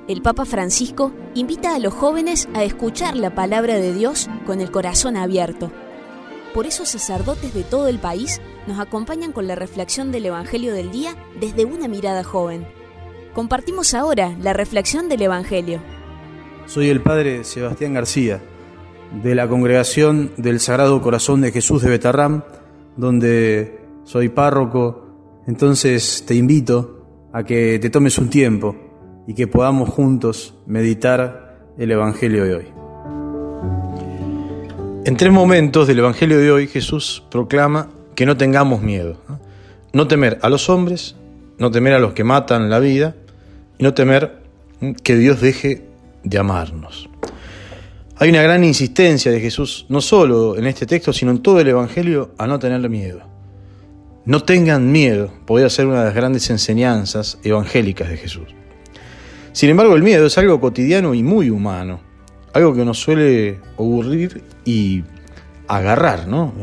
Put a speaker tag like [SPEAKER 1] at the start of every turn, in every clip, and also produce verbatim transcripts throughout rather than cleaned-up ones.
[SPEAKER 1] el Papa Francisco invita a los jóvenes a escuchar la palabra de Dios con el corazón abierto. Por eso sacerdotes de todo el país nos acompañan con la reflexión del Evangelio del día desde una mirada joven. Compartimos ahora la reflexión del Evangelio.
[SPEAKER 2] Soy el Padre Sebastián García, de la Congregación del Sagrado Corazón de Jesús de Betarrám, donde soy párroco. Entonces te invito a que te tomes un tiempo y que podamos juntos meditar el Evangelio de hoy. En tres momentos del Evangelio de hoy, Jesús proclama que no tengamos miedo. No temer a los hombres, no temer a los que matan la vida, y no temer que Dios deje de amarnos. Hay una gran insistencia de Jesús, no solo en este texto, sino en todo el Evangelio, a no tener miedo. No tengan miedo, podría ser una de las grandes enseñanzas evangélicas de Jesús. Sin embargo, el miedo es algo cotidiano y muy humano, algo que nos suele ocurrir y agarrar, ¿no?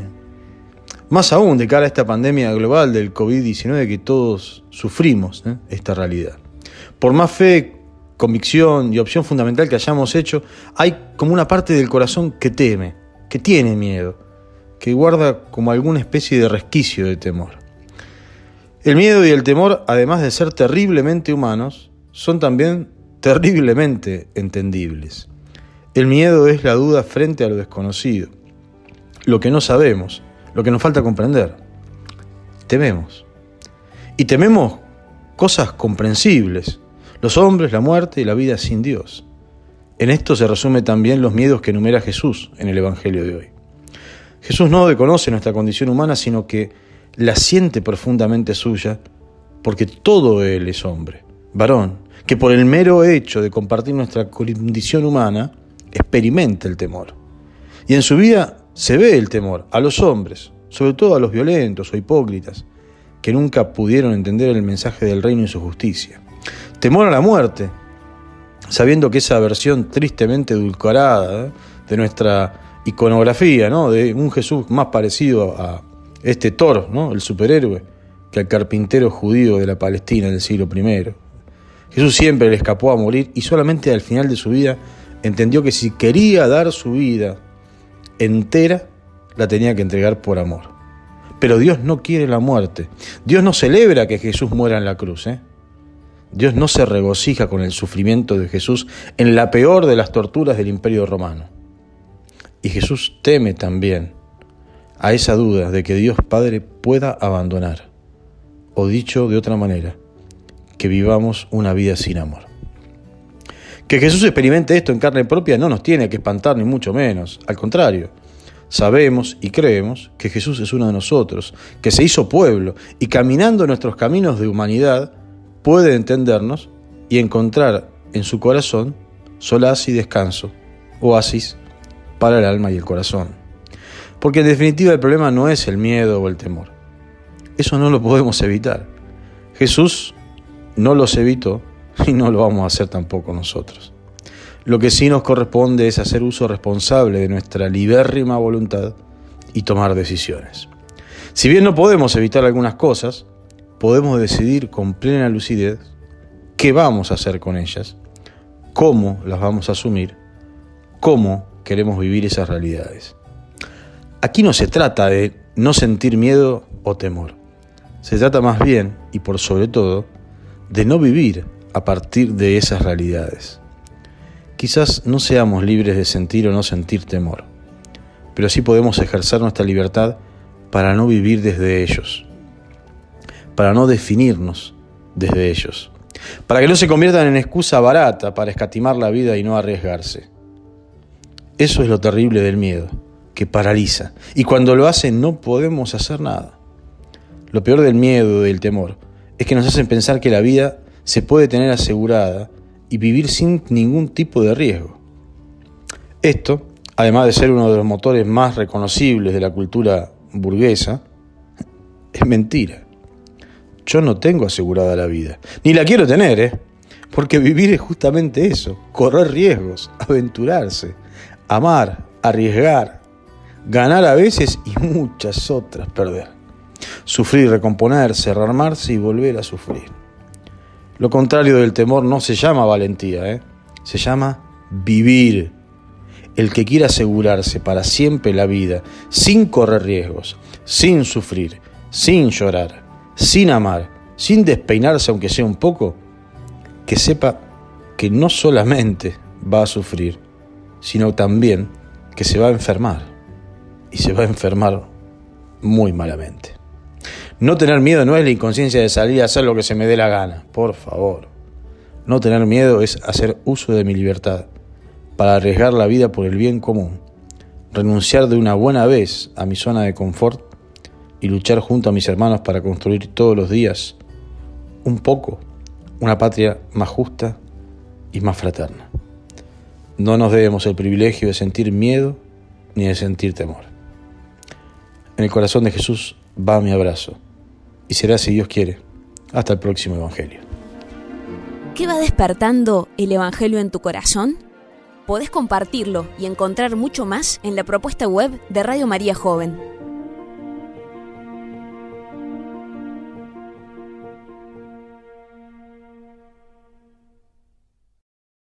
[SPEAKER 2] Más aún de cara a esta pandemia global del covid diecinueve que todos sufrimos, ¿eh? Esta realidad. Por más fe, convicción y opción fundamental que hayamos hecho, hay como una parte del corazón que teme, que tiene miedo, que guarda como alguna especie de resquicio de temor. El miedo y el temor, además de ser terriblemente humanos, son también terriblemente entendibles. El miedo es la duda frente a lo desconocido, lo que no sabemos, lo que nos falta comprender. Tememos. Y tememos cosas comprensibles, los hombres, la muerte y la vida sin Dios. En esto se resume también los miedos que enumera Jesús en el Evangelio de hoy. Jesús no desconoce nuestra condición humana, sino que la siente profundamente suya, porque todo Él es hombre, varón, que por el mero hecho de compartir nuestra condición humana, experimenta el temor. Y en su vida se ve el temor a los hombres, sobre todo a los violentos o hipócritas, que nunca pudieron entender el mensaje del reino y su justicia. Temor a la muerte, sabiendo que esa versión tristemente edulcorada, ¿eh? de nuestra iconografía, ¿no? De un Jesús más parecido a este Thor, ¿no? El superhéroe, que al carpintero judío de la Palestina del siglo primero. Jesús siempre le escapó a morir y solamente al final de su vida entendió que si quería dar su vida entera, la tenía que entregar por amor. Pero Dios no quiere la muerte. Dios no celebra que Jesús muera en la cruz, ¿eh? Dios no se regocija con el sufrimiento de Jesús en la peor de las torturas del Imperio Romano. Y Jesús teme también a esa duda de que Dios Padre pueda abandonar, o dicho de otra manera, que vivamos una vida sin amor. Que Jesús experimente esto en carne propia no nos tiene que espantar ni mucho menos, al contrario. Sabemos y creemos que Jesús es uno de nosotros, que se hizo pueblo y caminando nuestros caminos de humanidad puede entendernos y encontrar en su corazón solaz y descanso, oasis para el alma y el corazón. Porque en definitiva el problema no es el miedo o el temor. Eso no lo podemos evitar. Jesús no los evitó y no lo vamos a hacer tampoco nosotros. Lo que sí nos corresponde es hacer uso responsable de nuestra libérrima voluntad y tomar decisiones. Si bien no podemos evitar algunas cosas, podemos decidir con plena lucidez qué vamos a hacer con ellas, cómo las vamos a asumir, cómo queremos vivir esas realidades. Aquí no se trata de no sentir miedo o temor. Se trata más bien, y por sobre todo, de no vivir a partir de esas realidades. Quizás no seamos libres de sentir o no sentir temor, pero sí podemos ejercer nuestra libertad para no vivir desde ellos, para no definirnos desde ellos, para que no se conviertan en excusa barata para escatimar la vida y no arriesgarse. Eso es lo terrible del miedo, que paraliza, y cuando lo hace no podemos hacer nada. Lo peor del miedo y del temor es que nos hacen pensar que la vida se puede tener asegurada y vivir sin ningún tipo de riesgo. Esto, además de ser uno de los motores más reconocibles de la cultura burguesa, es mentira. Yo no tengo asegurada la vida, ni la quiero tener, ¿eh? Porque vivir es justamente eso, correr riesgos, aventurarse, amar, arriesgar, ganar a veces y muchas otras perder. Sufrir, recomponerse, rearmarse y volver a sufrir. Lo contrario del temor no se llama valentía, ¿eh? Se llama vivir. El que quiera asegurarse para siempre la vida, sin correr riesgos, sin sufrir, sin llorar, sin amar, sin despeinarse aunque sea un poco, que sepa que no solamente va a sufrir, sino también que se va a enfermar, y se va a enfermar muy malamente. No tener miedo no es la inconsciencia de salir a hacer lo que se me dé la gana, por favor. No tener miedo es hacer uso de mi libertad para arriesgar la vida por el bien común, renunciar de una buena vez a mi zona de confort y luchar junto a mis hermanos para construir todos los días un poco una patria más justa y más fraterna. No nos debemos el privilegio de sentir miedo ni de sentir temor. En el corazón de Jesús va mi abrazo, y será, si Dios quiere, hasta el próximo Evangelio.
[SPEAKER 1] ¿Qué va despertando el Evangelio en tu corazón? Podés compartirlo y encontrar mucho más en la propuesta web de Radio María Joven.